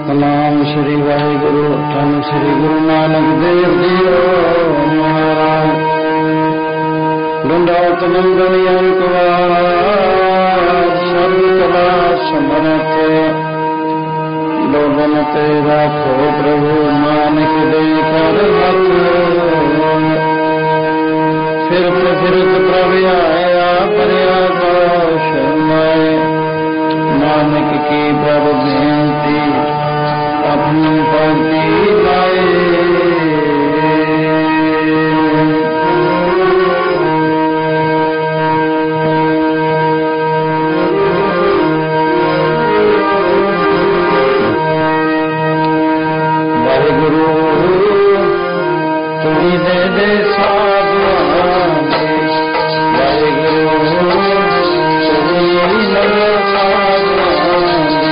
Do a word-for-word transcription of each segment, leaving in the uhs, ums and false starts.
सतनाम श्री वाहिगुरु धन श्री गुरु नानक देव जी महाराज। दंडवत नंदन सर्व कला समरथ लोगन तेरा खो प्रभु नानक दे कर मत। फिरत फिरत प्रभु आया परया शर्माए नानक की प्रभु बेनती अपनी पंक्ति लाए। वाहिगुरु तुम्ही दे दे साधुआं दे, वाहिगुरु तुम्ही लगे साधुआं दे।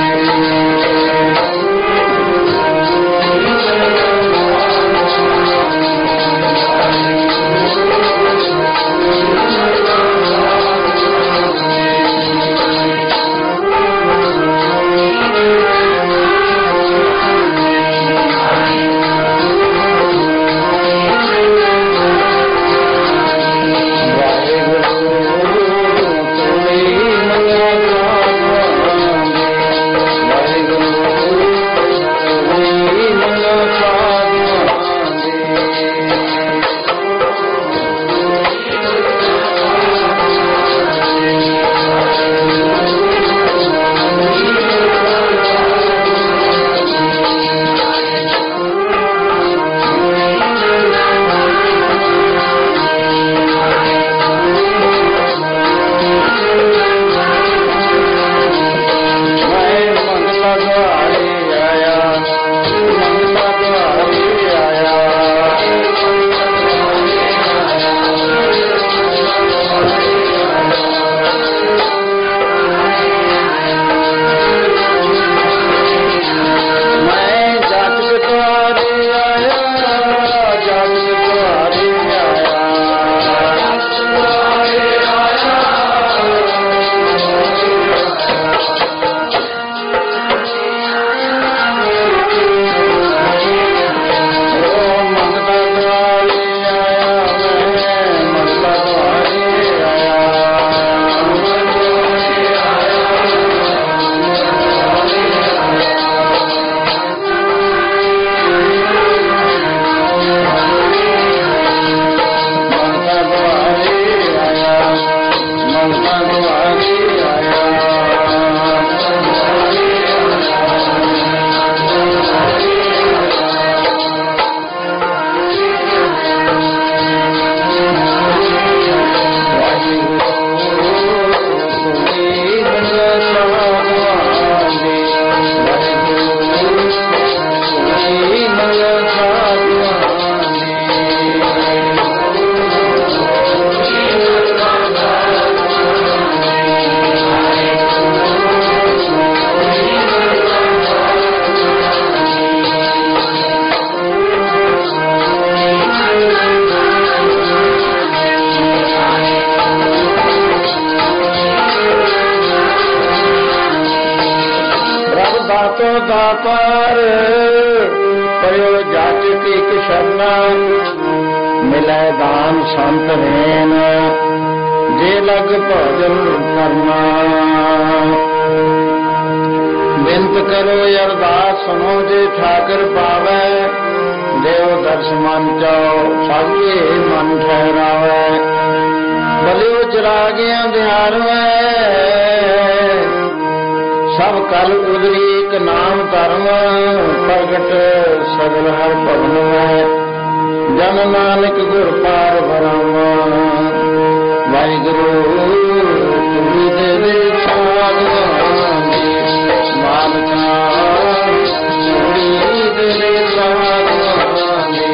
दातार पयो जाचक एक शरणा मिले दान संत रेन जे लग भजन करना। बिनत करो अरदास सुनो जे ठाकर पावे देव दर्श मन चाओ सागे मन ठहरावे। भलियो चिरागियां ध्यानवे सब कल उदरी एक नाम धर्म प्रगट सगल हर भवन में जन नानक गुर पार भरम। वाहिगुरु तुम्ही दे दे साधुआं दे, मालका तुम्ही दे दे साधुआं दे।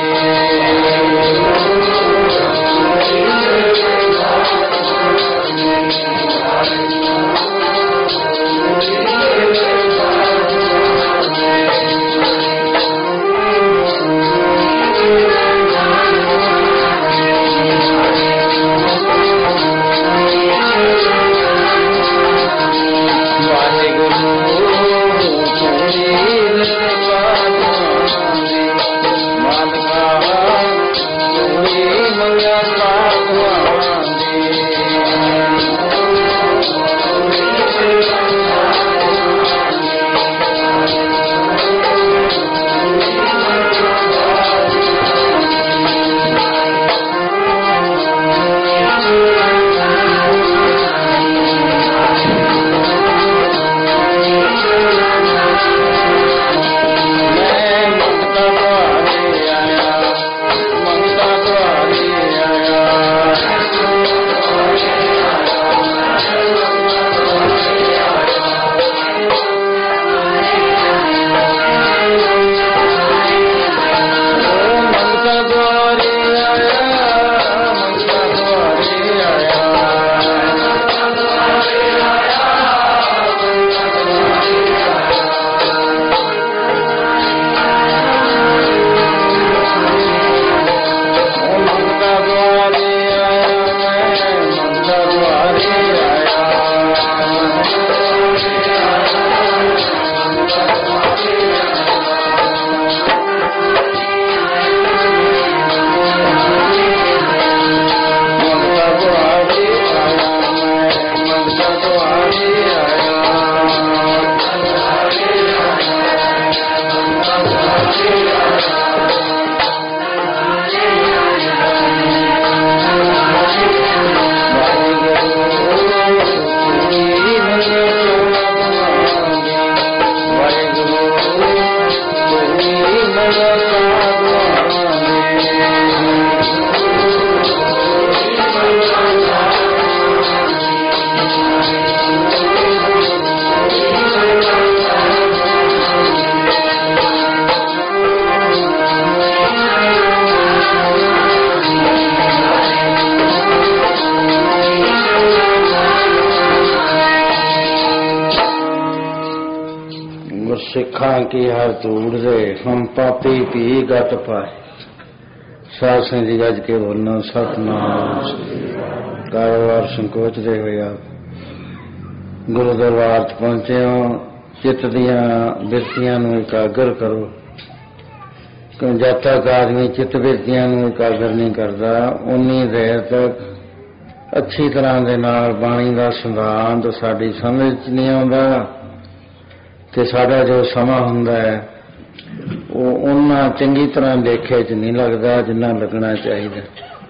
सिखा की हर तूड़ दे हम पापी पी गट पाए। साध संगत जी गज के बोलना सतनाम। कारोबार संकोच दे हुए आप गुरु दरबार च पहुंचे हो। चित्त दियां बिरतियां नूं एकागर करो। जब तक आदमी चित्त बिरतियां नूं एकागर नहीं करता उन्नी देर तक अच्छी तरह दे नाल बाणी दा सिद्धांत साडी समझ च नहीं आउंदा ते साडा जो समा हुंदा है वो उन्ना चंगी तरह लेखे च नहीं लगता जिन्ना लगना चाहिए।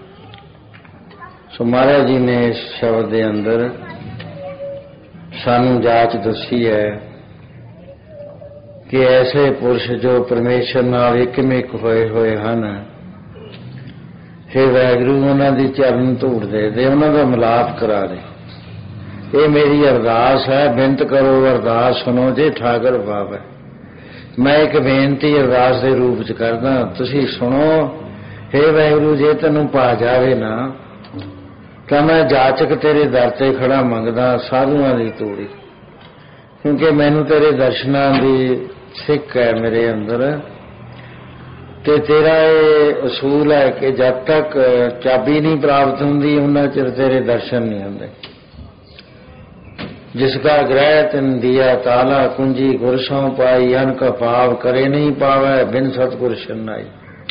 सो महाराज जी ने इस शब्द दे अंदर सानू जाच दसी है कि ऐसे पुरुष जो परमेश्वर नाल एकमिक होए होए हन, हे वाहिगुरू उन्हां दी चरण धूड़ दे दे, उन्हां दा मिलाप करा दे। ये मेरी अरदास है। बिनत करो अरदास सुनो जे ठाकर बाप है। मैं एक बेनती अरदास के रूप च करदा, तुसी सुनो। हे वाहिगुरू जे तैनूं पा जावे ना तां मैं जाचक तेरे दर ते खड़ा मंगदा साधुआं दी तूड़ी, क्योंकि मैनूं तेरे दर्शनां दी सिक है मेरे अंदर। ते तेरा ये असूल है कि जब तक चाबी नहीं प्राप्त होंदी उन्ना चिर तेरे दर्शन नहीं होंदे। जिसका ग्रह तिन दिया ताला कुंजी गुरसों पाई, अन का पाव करे नहीं पावे बिन सतगुर शरनाई।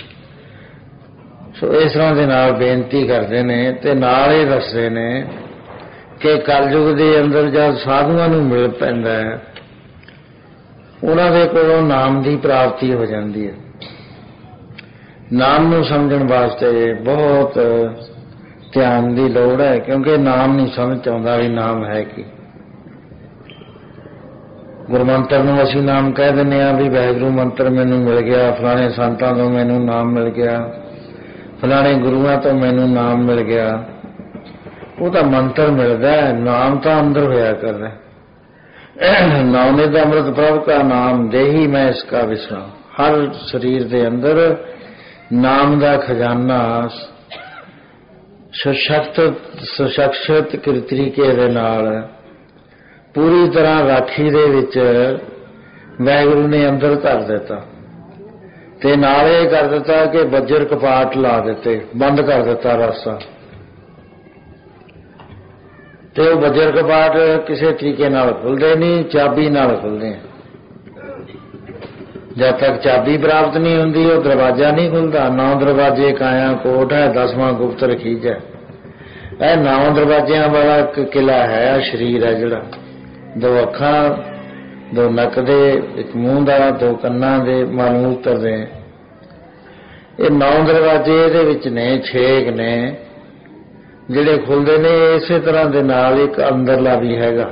सो इस तरह के नाल बेनती करते ने ते नाल ही दसदे ने कि कलयुग के अंदर जब साधुआं नूं मिल पैंदा है उन्हां दे कोलों नाम की प्राप्ति हो जाती है। नाम नूं समझण वास्ते बहुत ध्यान की लोड़ है, क्योंकि नाम नहीं समझ आउंदा भी नाम है कि। गुरमंत्र नूं असीं नाम कह दिंदे आ भी वाहिगुरू मंत्र मैनूं मिल गया, फलाणे संतां तों मैनूं नाम मिल गया, फलाणे गुरुआं तों मैनूं नाम मिल गया। वो तो मंत्र मिलदा है, नाम तो अंदर होया करदा है। नवनिध अमृत प्रभु का नाम दे ही मैं इसका विश्राम। हर शरीर के अंदर नाम का खजाना सशक्त सशक्त तरीके दे नाल पूरी तरह राखी दे विच वाहिगुरू ने अंदर कर दिता ते नाल ये कर दिता कि बजर कपाट ला दिते, बंद कर दिता रास्ता। ते वो बजर कपाट किसी तरीके नाल खुलते नहीं, चाबी नाल खुलते हैं। जब तक चाबी प्राप्त नहीं होंदी वो दरवाजा नहीं खुलता। नौ दरवाजे काया कोट है, दसवां गुप्त रखीज है। यह नौ दरवाजिया वाला किला है शरीर है जिहड़ा, दो अखां दो नक दे, एक मूँह दा, दो कन्नां दे, मल मूत्र दे। ये नौ दरवाजे इहदे विच ने, छेक ने जिहड़े खुलते ने। इसे तरह दे नाल एक अंदरला भी हैगा।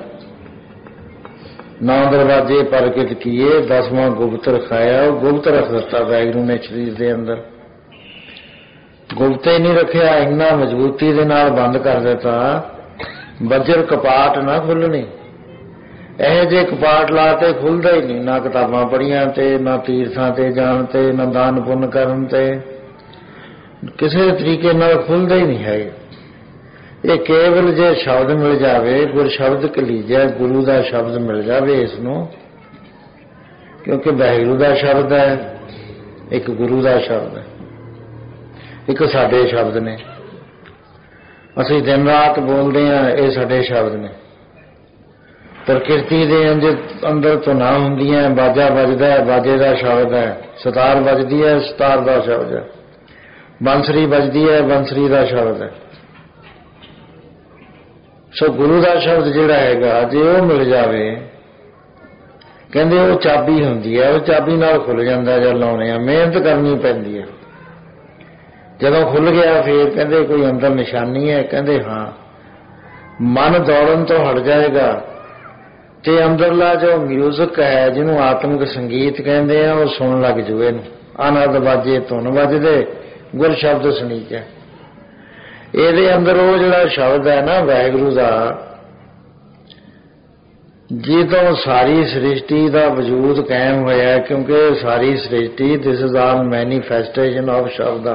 नौ दरवाजे प्रगट किए, दसवां गुप्त रखाया। वो गुप्त रख दिता वाहिगुरू ने शरीर के अंदर। गुप्त ही नहीं रखिया, इन्ना मजबूती दे नाल बंद कर दिता बजर कपाट ना खुलनी। यह जे कपाट ला ते खुलदा ही नहीं, ना किताबां पढ़ियां ते, ना तीर्थां ते जाण ते, ना दान पुण्य करन ते, किसी तरीके नाल खुलदा ही नहीं है। ये केवल जे शब्द मिल जावे, गुर शब्द कलीजा, गुरु का शब्द मिल जावे इसनों, क्योंकि वाहिगुरू का शब्द है, एक गुरु का शब्द है, एक साडे शब्द ने। असीं दिन रात बोलते हैं, ये साडे शब्द ने। प्रकृति के अंदर तो ना होंदियां, बाजा बजदा है, बाजे का शब्द है। सतार बजदी है, सतार का शब्द है। बंसरी बजदी है, बंसरी का शब्द है। सो गुरु का शब्द जिहड़ा हैगा जे वो मिल जावे, कहंदे वो चाबी हुंदी है, वो चाबी नाल खुल जांदा। जद लाउणे आ मेहनत करनी पैंदी है। जदों खुल गया फिर कहंदे कोई अंदर निशानी है, कहंदे हाँ। मन दौड़न तो हट जाएगा ते अंदरला जो म्यूजिक है जिन्हों आत्मिक संगीत कहते हैं वो सुन लग जूए। आनंद बाजे धुन बजदे, गुर शब्द सुनीच है। ये अंदर वो जिहड़ा शब्द है ना वाहिगुरू का, जितों सारी सृष्टि का वजूद कायम होया, क्योंकि सारी सृष्टि this is all manifestation of शब्द।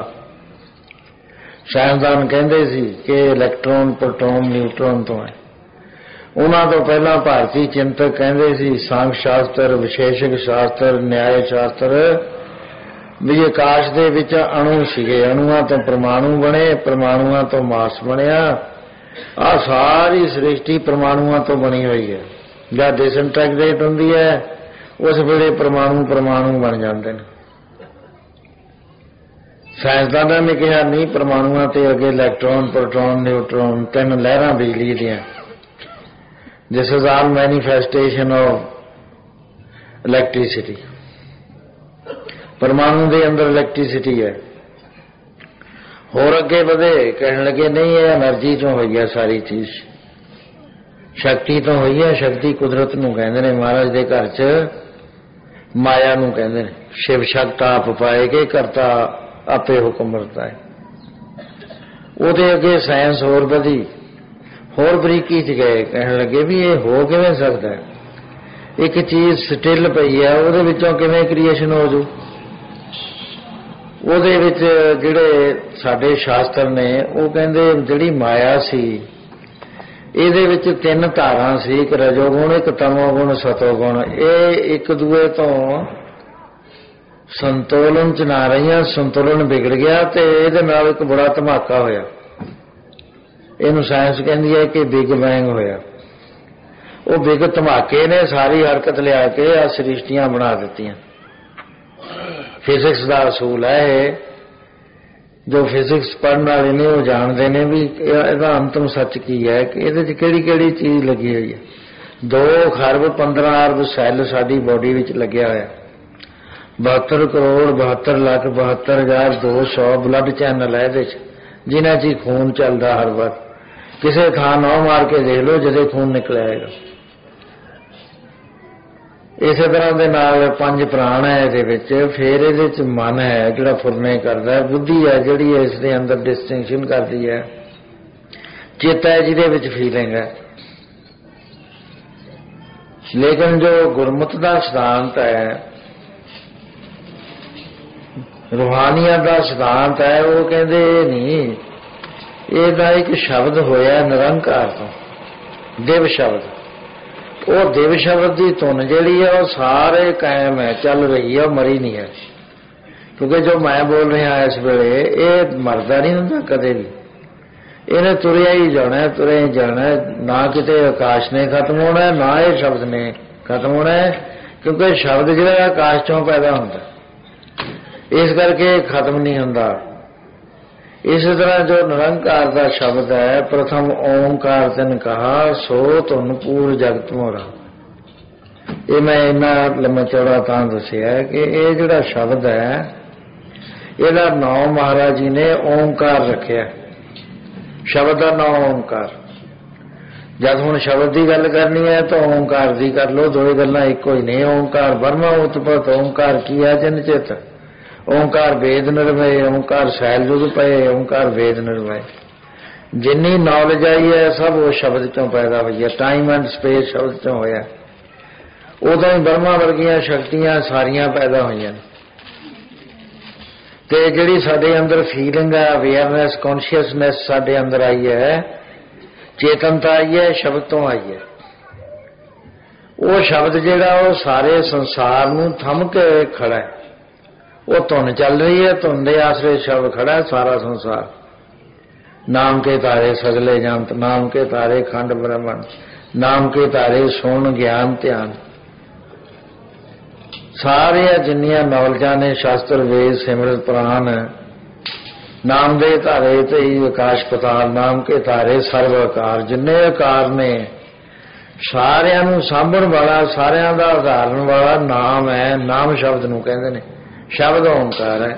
साइंसदान कहते सी कि इलैक्ट्रॉन प्रोटॉन न्यूट्रॉन तो है। ਉਹਨਾਂ ਤੋਂ ਪਹਿਲਾਂ ਭਾਰਤੀ ਚਿੰਤਕ ਕਹਿੰਦੇ ਸੀ ਸਾਂਖ ਸ਼ਾਸਤਰ, ਵਿਸ਼ੇਸ਼ਕ ਸ਼ਾਸਤਰ, ਨਿਆਏ ਸ਼ਾਸਤਰ ਵੀ ਆਕਾਸ਼ ਦੇ ਵਿੱਚ ਅਣੂ ਸੀਗੇ, ਅਣੂਆਂ ਤੋਂ ਪਰਮਾਣੂ ਬਣੇ, ਪਰਮਾਣੂਆਂ ਤੋਂ ਮਾਸ ਬਣਿਆ। ਆਹ ਸਾਰੀ ਸ੍ਰਿਸ਼ਟੀ ਪਰਮਾਣੂਆਂ ਤੋਂ ਬਣੀ ਹੋਈ ਹੈ। ਜਦ ਡਿਸਇੰਟੈਗਰੇਟ ਹੁੰਦੀ ਹੈ ਉਸ ਵੇਲੇ ਪਰਮਾਣੂ ਪਰਮਾਣੂ ਬਣ ਜਾਂਦੇ ਨੇ। ਸਾਇੰਸਦਾਨਾਂ ਨੇ ਕਿਹਾ ਨਹੀਂ, ਪਰਮਾਣੂਆਂ ਤੇ ਅੱਗੇ ਇਲੈਕਟ੍ਰੋਨ, ਪ੍ਰੋਟੋਨ, ਨਿਊਟਰੋਨ, ਤਿੰਨ ਲਹਿਰਾਂ ਬਿਜਲੀ ਦੀਆਂ। This is all manifestation of electricity. ਪਰਮਾਣੂ ਦੇ ਅੰਦਰ ਇਲੈਕਟ੍ਰੀਸਿਟੀ ਹੈ। ਹੋਰ ਅੱਗੇ ਵਧੇ, ਕਹਿਣ ਲੱਗੇ ਨਹੀਂ, ਇਹ એનર્ਜੀ ਚੋਂ ਹੋਈ ਹੈ ਸਾਰੀ ਚੀਜ਼, ਸ਼ਕਤੀ ਤੋਂ ਹੋਈ ਹੈ। ਸ਼ਕਤੀ ਕੁਦਰਤ ਨੂੰ ਕਹਿੰਦੇ ਨੇ। ਮਹਾਰਾਜ ਦੇ ਘਰ 'ਚ ਮਾਇਆ ਨੂੰ ਕਹਿੰਦੇ ਨੇ। ਸ਼ਿਵ ਸ਼ਕਤ ਆਪ ਪਾਏਗੇ, ਕਰਤਾ ਆਪੇ ਹੁਕਮ ਵਰਤਾ ਹੈ। ਉਹਦੇ ਅੱਗੇ ਸਾਇੰਸ ਹੋਰ ਵਧੀ, ਹੋਰ ਬਰੀਕੀ 'ਚ ਗਏ। ਕਹਿਣ ਲੱਗੇ ਵੀ ਇਹ ਹੋ ਕਿਵੇਂ ਸਕਦਾ? ਇੱਕ ਚੀਜ਼ ਸਟਿਲ ਪਈ ਹੈ, ਉਹਦੇ ਵਿੱਚੋਂ ਕਿਵੇਂ ਕ੍ਰੀਏਸ਼ਨ ਹੋ ਜੂ? ਉਹਦੇ ਵਿੱਚ ਜਿਹੜੇ ਸਾਡੇ ਸ਼ਾਸਤਰ ਨੇ ਉਹ ਕਹਿੰਦੇ ਜਿਹੜੀ ਮਾਇਆ ਸੀ ਇਹਦੇ ਵਿੱਚ ਤਿੰਨ ਧਾਰਾਂ ਸੀ, ਇੱਕ ਰਜੋਗੁਣ, ਇੱਕ ਤਮੋਗੁਣ, ਸਤੋਗੁਣ। ਇਹ ਇੱਕ ਦੂਏ ਤੋਂ ਸੰਤੁਲਨ 'ਚ ਨਾ ਰਹੀਆਂ, ਸੰਤੁਲਨ ਵਿਗੜ ਗਿਆ ਤੇ ਇਹਦੇ ਨਾਲ ਇੱਕ ਬੜਾ ਧਮਾਕਾ ਹੋਇਆ। ਇਹਨੂੰ ਸਾਇੰਸ ਕਹਿੰਦੀ ਹੈ ਕਿ ਬਿਗ ਬੈਂਗ ਹੋਇਆ। ਉਹ ਬਿਗ ਧਮਾਕੇ ਨੇ ਸਾਰੀ ਹਰਕਤ ਲਿਆ ਕੇ ਆ ਸ੍ਰਿਸ਼ਟੀਆਂ ਬਣਾ ਦਿੱਤੀਆਂ। ਫਿਜ਼ਿਕਸ ਦਾ ਅਸੂਲ ਹੈ ਇਹ। ਜੋ ਫਿਜ਼ਿਕਸ ਪੜ੍ਹਨ ਵਾਲੇ ਨੇ ਉਹ ਜਾਣਦੇ ਨੇ ਵੀ ਇਹਦਾ ਅੰਤਮ ਸੱਚ ਕੀ ਹੈ, ਕਿ ਇਹਦੇ 'ਚ ਕਿਹੜੀ ਕਿਹੜੀ ਚੀਜ਼ ਲੱਗੀ ਹੋਈ ਹੈ। ਦੋ ਖਰਬ ਪੰਦਰਾਂ ਅਰਬ ਸੈੱਲ ਸਾਡੀ ਬੋਡੀ ਵਿੱਚ ਲੱਗਿਆ ਹੋਇਆ। ਬਹੱਤਰ ਕਰੋੜ ਬਹੱਤਰ ਲੱਖ ਬਹੱਤਰ ਹਜ਼ਾਰ ਦੋ ਸੌ ਬਲੱਡ ਚੈਨਲ ਹੈ ਇਹਦੇ 'ਚ, ਜਿਨ੍ਹਾਂ 'ਚ ਖੂਨ ਚੱਲਦਾ ਹਰ ਵਾਰ। ਕਿਸੇ ਥਾਂ ਨਾ ਮਾਰ ਕੇ ਦੇਖ ਲਓ ਜਦੋਂ ਖੂਨ ਨਿਕਲਿਆ ਹੈਗਾ। ਇਸੇ ਤਰ੍ਹਾਂ ਦੇ ਨਾਲ ਪੰਜ ਪ੍ਰਾਣ ਹੈ ਇਹਦੇ ਵਿੱਚ। ਫਿਰ ਇਹਦੇ 'ਚ ਮਨ ਹੈ ਜਿਹੜਾ ਫੁਰਨੇ ਕਰਦਾ, ਬੁੱਧੀ ਹੈ ਜਿਹੜੀ ਇਸ ਦੇ ਅੰਦਰ ਡਿਸਟਿੰਕਸ਼ਨ ਕਰਦੀ ਹੈ, ਚੇਤਾ ਹੈ ਜਿਹਦੇ ਵਿੱਚ ਫੀਲਿੰਗ ਹੈ। ਲੇਕਿਨ ਜੋ ਗੁਰਮਤਿ ਦਾ ਸਿਧਾਂਤ ਹੈ, ਰੂਹਾਨੀਅਤ ਦਾ ਸਿਧਾਂਤ ਹੈ, ਉਹ ਕਹਿੰਦੇ ਇਹ ਨਹੀਂ, ਇਹਦਾ ਇੱਕ ਸ਼ਬਦ ਹੋਇਆ ਨਿਰੰਕਾਰ ਤੋਂ, ਦਿਵ ਸ਼ਬਦ। ਉਹ ਦਿਵ ਸ਼ਬਦ ਦੀ ਧੁਨ ਜਿਹੜੀ ਹੈ ਉਹ ਸਾਰੇ ਕਾਇਮ ਹੈ, ਚੱਲ ਰਹੀ ਹੈ, ਉਹ ਮਰੀ ਨਹੀਂ ਹੈ। ਕਿਉਂਕਿ ਜੋ ਮੈਂ ਬੋਲ ਰਿਹਾ ਇਸ ਵੇਲੇ ਇਹ ਮਰਦਾ ਨਹੀਂ ਹੁੰਦਾ ਕਦੇ ਵੀ। ਇਹਨੇ ਤੁਰਿਆ ਹੀ ਜਾਣਾ, ਤੁਰਿਆ ਹੀ ਜਾਣਾ। ਨਾ ਕਿਤੇ ਆਕਾਸ਼ ਨੇ ਖਤਮ ਹੋਣਾ, ਨਾ ਇਹ ਸ਼ਬਦ ਨੇ ਖਤਮ ਹੋਣਾ, ਕਿਉਂਕਿ ਸ਼ਬਦ ਜਿਹੜਾ ਆਕਾਸ਼ ਚੋਂ ਪੈਦਾ ਹੁੰਦਾ, ਇਸ ਕਰਕੇ ਖਤਮ ਨਹੀਂ ਹੁੰਦਾ। ਇਸੇ ਤਰ੍ਹਾਂ ਜੋ ਨਿਰੰਕਾਰ ਦਾ ਸ਼ਬਦ ਹੈ, ਪ੍ਰਥਮ ਓਂਕਾਰ ਤਿਨ ਕਹਾ ਸੋ ਧੁਨ ਪੂਰ ਜਗਤ ਮੋਰਾ। ਇਹ ਮੈਂ ਇੰਨਾ ਲੰਮਾ ਚੌੜਾ ਤਾਂ ਦੱਸਿਆ ਕਿ ਇਹ ਜਿਹੜਾ ਸ਼ਬਦ ਹੈ ਇਹਦਾ ਨਾਮ ਮਹਾਰਾਜ ਜੀ ਨੇ ਓਂਕਾਰ ਰੱਖਿਆ। ਸ਼ਬਦ ਦਾ ਨਾਮ ਓਂਕਾਰ। ਜਦ ਹੁਣ ਸ਼ਬਦ ਦੀ ਗੱਲ ਕਰਨੀ ਹੈ ਤਾਂ ਓਂਕਾਰ ਦੀ ਕਰ ਲਓ, ਦੋਵੇਂ ਗੱਲਾਂ ਇੱਕੋ ਹੀ ਨੇ। ਓਂਕਾਰ ਬਰਮਾ ਉਤਪਤ, ਓਂਕਾਰ ਕੀ ਹੈ ਜਨ ਚਿਤ, ਓਂਕਾਰ ਵੇਦ ਨਿਰਭੈ, ਓਂਕਾਰ ਸੈਲ ਜੁਗ ਪਏ, ਓਂਕਾਰ ਵੇਦ ਨਿਰਭੈ। ਜਿੰਨੀ ਨੌਲੇਜ ਆਈ ਹੈ ਸਭ ਉਹ ਸ਼ਬਦ ਚੋਂ ਪੈਦਾ ਹੋਈ ਹੈ। ਟਾਈਮ ਐਂਡ ਸਪੇਸ ਸ਼ਬਦ ਚੋਂ ਹੋਇਆ। ਉਦੋਂ ਹੀ ਬਰਮਾ ਵਰਗੀਆਂ ਸ਼ਕਤੀਆਂ ਸਾਰੀਆਂ ਪੈਦਾ ਹੋਈਆਂ ਨੇ। ਤੇ ਜਿਹੜੀ ਸਾਡੇ ਅੰਦਰ ਫੀਲਿੰਗ ਹੈ, ਅਵੇਅਰਨੈਸ, ਕੌਨਸ਼ੀਅਸਨੈਸ ਸਾਡੇ ਅੰਦਰ ਆਈ ਹੈ, ਚੇਤਨਤਾ ਆਈ ਹੈ, ਸ਼ਬਦ ਤੋਂ ਆਈ ਹੈ। ਉਹ ਸ਼ਬਦ ਜਿਹੜਾ ਉਹ ਸਾਰੇ ਸੰਸਾਰ ਨੂੰ ਥੰਮ ਕੇ ਖੜਾ ਹੈ। ਉਹ ਧੁਨ ਚੱਲ ਰਹੀ ਹੈ, ਧੁਨ ਦੇ ਆਸਰੇ ਸ਼ਬਦ ਖੜਾ ਹੈ ਸਾਰਾ ਸੰਸਾਰ। ਨਾਮ ਕੇ ਤਾਰੇ ਸਗਲੇ ਜੰਤ, ਨਾਮ ਕੇ ਤਾਰੇ ਖੰਡ ਬ੍ਰਹਮਣ, ਨਾਮ ਕੇ ਤਾਰੇ ਸੁਣ ਗਿਆਨ ਧਿਆਨ। ਸਾਰੀਆਂ ਜਿੰਨੀਆਂ ਨੌਲਜਾਂ ਨੇ, ਸ਼ਾਸਤਰ ਵੇਦ ਸਿਮਰਤ ਪ੍ਰਾਨ, ਨਾਮ ਦੇ ਧਾਰੇ ਤੇ ਹੀ ਆਕਾਸ਼ ਪਤਾਲ, ਨਾਮ ਕੇ ਤਾਰੇ ਸਰਵ ਆਕਾਰ। ਜਿੰਨੇ ਆਕਾਰ ਨੇ ਸਾਰਿਆਂ ਨੂੰ ਸਾਂਭਣ ਵਾਲਾ, ਸਾਰਿਆਂ ਦਾ ਉਦਾਹਰਨ ਵਾਲਾ ਨਾਮ ਹੈ। ਨਾਮ ਸ਼ਬਦ ਨੂੰ ਕਹਿੰਦੇ ਨੇ। ਸ਼ਬਦ ਓਂਕਾਰ ਹੈ।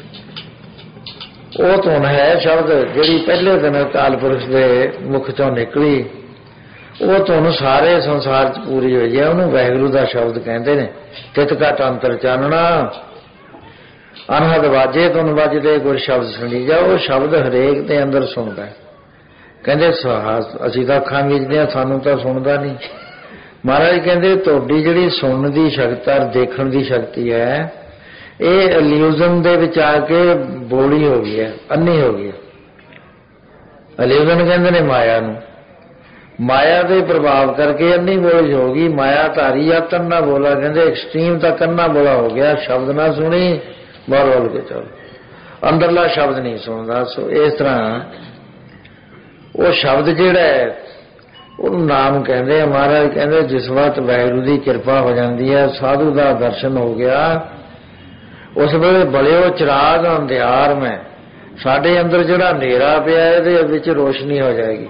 ਉਹ ਧੁਨ ਹੈ ਸ਼ਬਦ ਜਿਹੜੀ ਪਹਿਲੇ ਦਿਨ ਅਕਾਲ ਪੁਰਖ ਦੇ ਮੁਖ ਚੋਂ ਨਿਕਲੀ। ਉਹ ਧੁਨ ਸਾਰੇ ਸੰਸਾਰ 'ਚ ਪੂਰੀ ਹੋਈ ਹੈ। ਉਹਨੂੰ ਵਾਹਿਗੁਰੂ ਦਾ ਸ਼ਬਦ ਕਹਿੰਦੇ ਨੇ। ਤਿਤ ਘਟ ਅੰਤਰ ਚਾਨਣਾ, ਅਨਹਦ ਵਾਜੇ ਧੁਨ ਵੱਜਦੇ ਗੁਰ ਸ਼ਬਦ ਸੁਣੀ ਜਾ। ਉਹ ਸ਼ਬਦ ਹਰੇਕ ਦੇ ਅੰਦਰ ਸੁਣਦਾ। ਕਹਿੰਦੇ ਅਸੀਂ ਤਾਂ ਅੱਖਾਂ ਮੀਚਦੇ ਹਾਂ, ਸਾਨੂੰ ਤਾਂ ਸੁਣਦਾ ਨਹੀਂ। ਮਹਾਰਾਜ ਕਹਿੰਦੇ ਤੁਹਾਡੀ ਜਿਹੜੀ ਸੁਣਨ ਦੀ ਸ਼ਕਤੀ, ਦੇਖਣ ਦੀ ਸ਼ਕਤੀ ਹੈ, ਇਹ ਇਲੂਜ਼ਨ ਦੇ ਵਿੱਚ ਆ ਕੇ ਬੋਲੀ ਹੋ ਗਈ ਹੈ, ਅੰਨੀ ਹੋ ਗਈ ਹੈ। ਇਲੂਜ਼ਨ ਕਹਿੰਦੇ ਨੇ ਮਾਇਆ ਨੂੰ। माया के प्रभाव करके अन्नी बोली होगी। माया धारी या तन्ना बोला, कहते एक्सट्रीम तक अन्ना बोला हो गया। शब्द ना सुनी बोल बोल के चल, अंदरला शब्द नहीं सुनता। सो इस तरह वो शब्द जिहड़ा है ਉਹਨੂੰ नाम कहते हैं। महाराज कहते जिस वक्त वाहिगुरू की कृपा हो जाती है, साधु का दर्शन हो गया, उस वेले बलिओ चिराग अंधियार में साडे अंदर जिहड़ा हनेरा पिया इहदे विच रोशनी हो जाएगी।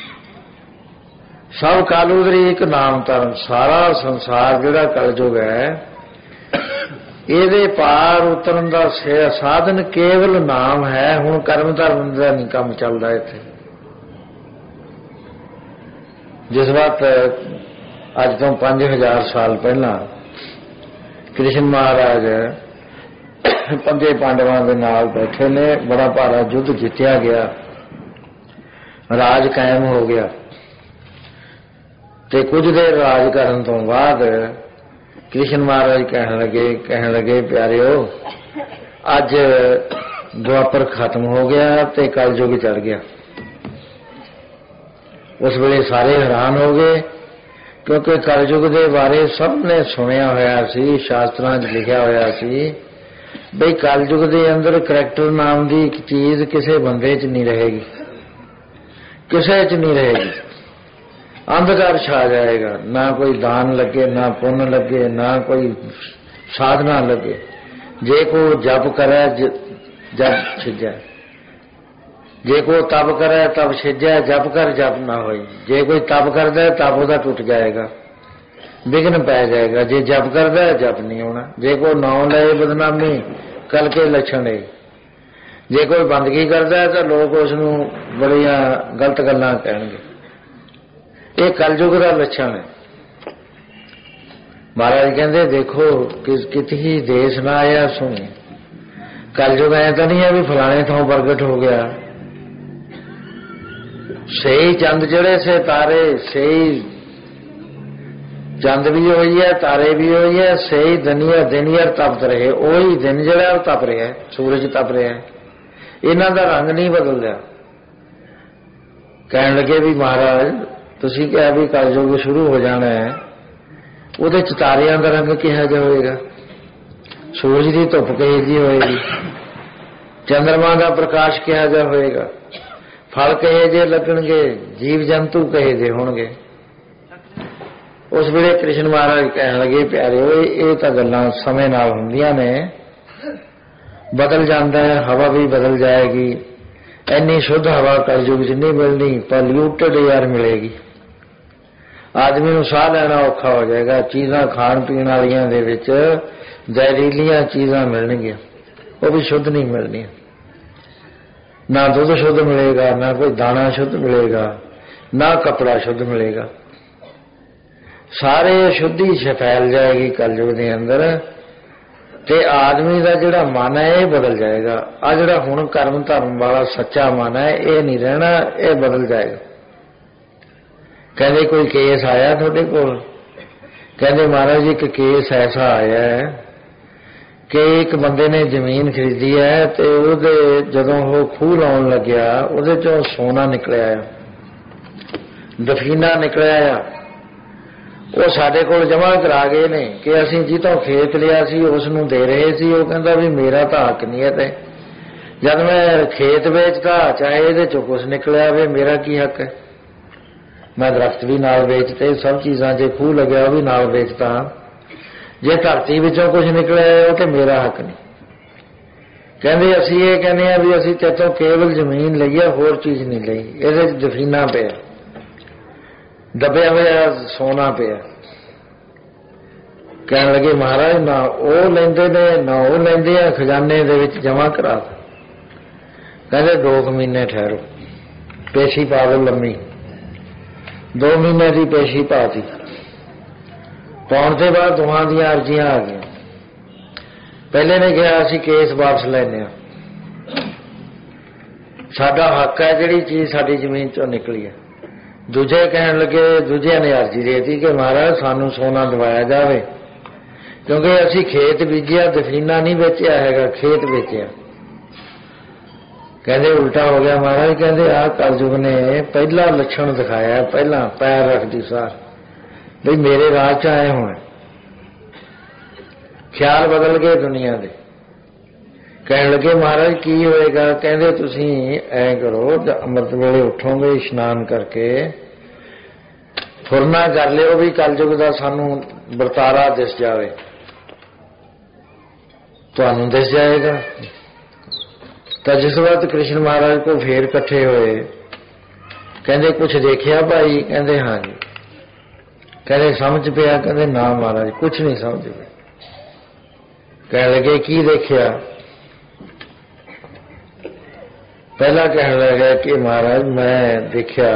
सब कालूदरी एक नाम धर्म, सारा संसार जिहड़ा कलयुग है, ਇਹਦੇ पार उतरन का साधन केवल नाम है। हुण कर्म धर्म का नहीं काम चलता इत्थे। जिस वक्त अज तो पांच हजार साल पहला कृष्ण महाराज पंजे पांडवां दे नाल बैठे ने, बड़ा भारा युद्ध जितया गया, राज कायम हो गया। ते कुछ देर राज करन तो बाद कृष्ण महाराज कहने लगे कहने लगे प्यारिओ, अज द्वापर खत्म हो गया ते कलयुग चढ़ गया। उस वेले सारे हैरान हो गए, क्योंकि कलयुग के बारे सब ने सुनिया होया सी, शास्त्रां च लिखिया होया सी बई कलयुग के अंदर करैक्टर नाम की एक चीज किसी बंदे च नहीं रहेगी, किसी च नहीं रहेगी। अंधकार छा जाएगा, ना कोई दान लगे, ना पुण्य लगे, ना कोई साधना लगे। जे को जप करे जप छिजा, जे कोई तप करे तप छिजा, जप कर जप ना होई। जे कोई तप करता है तप उहदा टुट जाएगा, विघन पै जाएगा। जे जप करता है जप नहीं होना। जे कोई नाम ले बदनामी कल के लक्षण है। जे कोई बंदगी करता है तो लोग उसनूं बड़िया गलत गल्लां कहणगे। ये कलयुग का लक्षण है। महाराज कहते देखो किस कितनी देश ना आया सुनी। कलयुग ऐ तो नहीं है भी फलाने थों प्रगट हो गया। सही चंद जड़े से तारे, सही चंद भी हुई है, तारे भी हुई है, सही दुनिया दिन यार तपत रहे। वही दिन जड़ा तप रहा है, सूरज तप रहा है। इन्हां दा रंग नहीं बदल रहा। कहने लगे भी महाराज तुसी क्या भी कलयुग शुरू हो जाना है, उहदे च तारियां दा रंग किहा जिहा होएगा, सूरज की धुप किही जी होएगी, चंद्रमा का प्रकाश किहा जिहा होएगा, फल कहे जे लगणगे, जीव जंतु कहे जे होणगे। उस वेले कृष्ण महाराज कहने लगे प्यारे ये तो गल्लां समय नाल हुंदियां ने, बदल जाता है, हवा भी बदल जाएगी। इन्नी शुद्ध हवा कलयुग च नहीं मिलनी, पॉल्यूटेड एयर मिलेगी। आदमी नूं साह लैना औखा हो जाएगा। चीज़ां खाण पीण वालियां दे विच जहरीलियां चीज़ां मिलणगियां, वो भी शुद्ध नहीं मिलनियां। ना दुध शुद्ध मिलेगा, ना कोई दाना शुद्ध मिलेगा, ना कपड़ा शुद्ध मिलेगा। सारे शुद्धि फैल जाएगी कलयुग के अंदर। ते आदमी का जिहड़ा मन है ये बदल जाएगा। आ जिहड़ा हुण कर्म धर्म वाला सच्चा मन है ये नहीं रहना, ये बदल जाएगा। कहते कोई केस आया थोड़े कोल, कहते महाराज एक केस ऐसा आया है कि एक बंदे ने जमीन खरीदी है, तो उहदे जदों वो खूह लाउण लग्या उहदे चों सोना निकलिया, दफीना निकलिया। वो साडे कोल जमा करा गए ने कि असीं जितों खेत लिया सी उसनूं दे रहे सी। वो कहंदा भी मेरा तो हक नहीं है, ते जद मैं खेत बेचता चाहे इहदे चों कुछ निकलिया वे मेरा की हक है। मैं दरख्त भी नाल बेचते, सब चीज़ां जे खूह लग्या वो भी नाल बेचता। जे धरती विचों कुछ निकलिया वो तो मेरा हक नहीं। कहंदे असीं ये कहने भी असीं तेतों केवल जमीन लई है, होर चीज़ नहीं लई। इहदे च दफीना पिया, दबिया हुआ सोना पिया। कहने लगे महाराज ना वो लेंदे ने ना वो लेंदे आ, खजाने दे विच जमा करा। कहते दो महीने ठहरो, पेशी पा दो लम्मी। दो महीने की पेशी पाती, पाउण के बाद दोहां दी अर्जियां आ गई। पहले ने कहा असीं केस वापस लैने, साडा हक है जिहड़ी चीज़ साडी जमीन चों निकली है। दूजे कहन लगे, दूजिया ने अर्जी देती कि महाराज सानू सोना दवाया जाए, क्योंकि असी खेत बीजिया, दफीना नहीं बेचिया हैगा, खेत बेचिया। कहते उल्टा हो गया महाराज। कहते आ कलयुग ने पहला लक्षण दिखाया, पहला पैर रखती सार भी मेरे राज च आए होने, ख्याल बदल गए दुनिया के। कहने लगे महाराज की होएगा? कहते तुसी ऐ करो, अमृत वेले उठोगे इशनान करके फुरना कर लियो भी कलयुग का सानू बरतारा दिस जाए, तुहानू दिस जाएगा। तो जिस वक्त कृष्ण महाराज को फिर इकट्ठे होए, कहते कुछ देखिया भाई? कहते हाँ जी। कहते समझ पिया? कहते ना महाराज कुछ नहीं समझ पिया। कहने लगे की देखिया? पहला कहने लगा कि महाराज मैं देखिया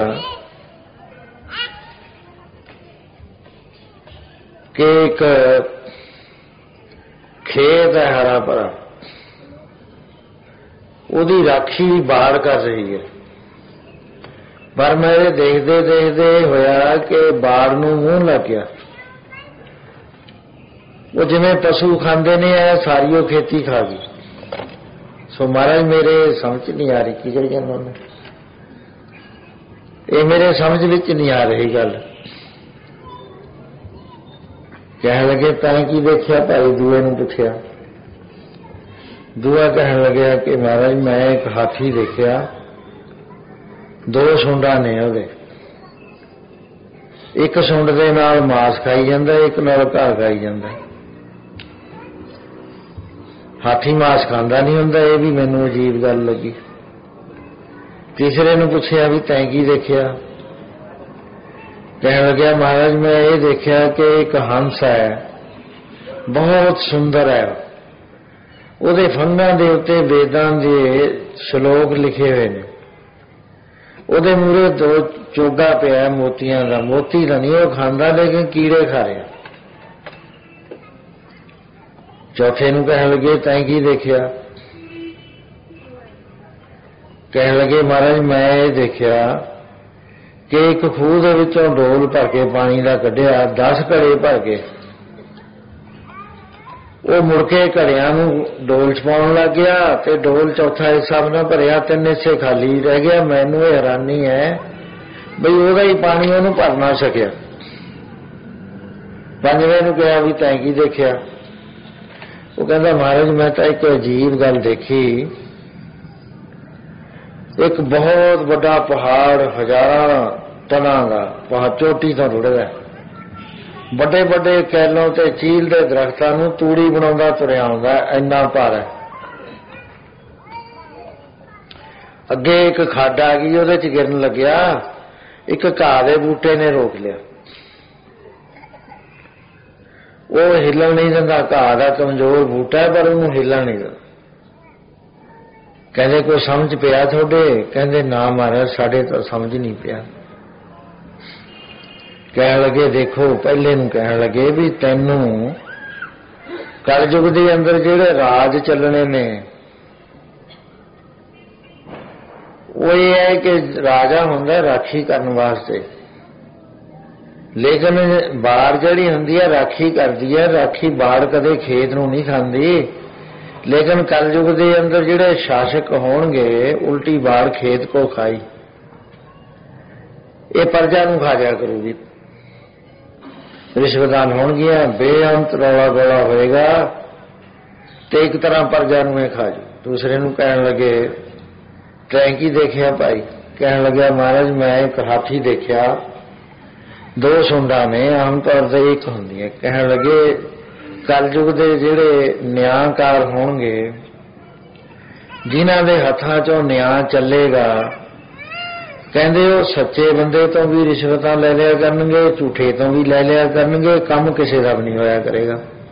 कि एक खेत है हरा भरा, ਉਹਦੀ राखी बाढ़ कर रही है, पर मेरे देखते देखते होया कि बाढ़ नूं मूंह लग गया। वो जिवें पशु खांदे ने है सारी वो खेती खा गई। सो महाराज मेरे समझ नहीं आ रही की करी जांदा मैं, ये मेरे समझ विच नहीं आ रही गल। कहने लगे तैं की देखिया भाई? दूए नूं पुछया। दूआ कहने लगे कि महाराज मैं एक हाथी देखिया, दो सुंडा ने ਉਹਦੇ, एक सुंड ਦੇ ਨਾਲ मांस खाई ਜਾਂਦਾ, एक ਨਾਲ घाह खाई ਜਾਂਦਾ। हाथी मांस खांदा नहीं ਹੁੰਦਾ, ਇਹ भी मैनू अजीब गल लगी। तीसरे ਨੂੰ ਪੁੱਛਿਆ भी तैं की देखिया? कहने लगे महाराज मैं ये देखिया कि एक हंस है, बहुत सुंदर है, ਉਹਦੇ ਫੰਗਾਂ ਦੇ ਉੱਤੇ वेदां ਦੇ ਸ਼ਲੋਕ लिखे हुए ने, ਉਹਦੇ ਮੂਹਰੇ दो चोगा पिया मोतियां का, मोती का नहीं वो खांदा लेकिन कीड़े खा रहा। चौथे नूं कहने लगे तैं की देखिया? कहने लगे महाराज मैं ये देखिया कि एक खूह दे विचों डोल भर के पानी का कढ़िया, दस घड़े भर के वो मुड़के घड़िया डोल च पाउण लग गया, ते डोल चौथा हिस्सा ना भरिया, तीन हिस्से खाली रह गया। मैनू हैरानी है बई ओहदा ही पानी उहनूं भर ना सकिया। पंजवें नूं कहा भी तैं की देखिया? वो कहता महाराज मैं तो एक अजीब गल देखी, एक बहुत बड़ा पहाड़ हजारां टनां दा पहाड़ चोटी तो रुड़दा, बड़े बड़े कैलों ते चील दे दरख्तां नूं तूड़ी बनाउंदा तुरिया आउंदा, इन्ना भार है। अगे एक खड्ड आ गई, उहदे च गिरन लग्या, एक घाह दे बूटे ने रोक लिया, वो हिलन नहीं दिंदा, घाह दा कमजोर बूटा है पर उहनूं हिलन नहीं दिंदा। कहंदे कोई समझ पिया तुहाडे? कहंदे ना महाराज साडे तो समझ नहीं पिया। कहने लगे देखो पहले नूं कहने लगे भी तैनू कलयुग दे अंदर जिहड़े राज चलने ने वो ये है कि राजा हुंदा राखी करने वास्ते, लेकिन बाढ़ जिहड़ी हुंदी है राखी करदी है। राखी बाढ़ कदे खेत नूं नहीं खांदी, लेकिन कलयुग दे अंदर जिहड़े शासक होणगे उल्टी बाढ़ खेत को खाई, ये प्रजा नूं खा जाया करूगी। रिश्वतान होणगियां, बेअंत रौला गौला होएगा, तो एक तरह प्रजा नूं खा जू। दूसरे नूं कहने लगे तैं की देखिया भाई? कहने लगे महाराज मैं एक हाथी देखिया, दो सुंडा ने, आम तौर से एक हुंदी है। कहने लगे कलयुग दे जिहड़े न्यायकार होणगे, जिन्हां दे हत्थां चों न्याय चलेगा, कहंदे वो सच्चे बंदे तो भी रिश्वतां ले लिया करनगे, झूठे तो भी ले लिया करनगे, काम किसी दा भी नहीं होया करेगा।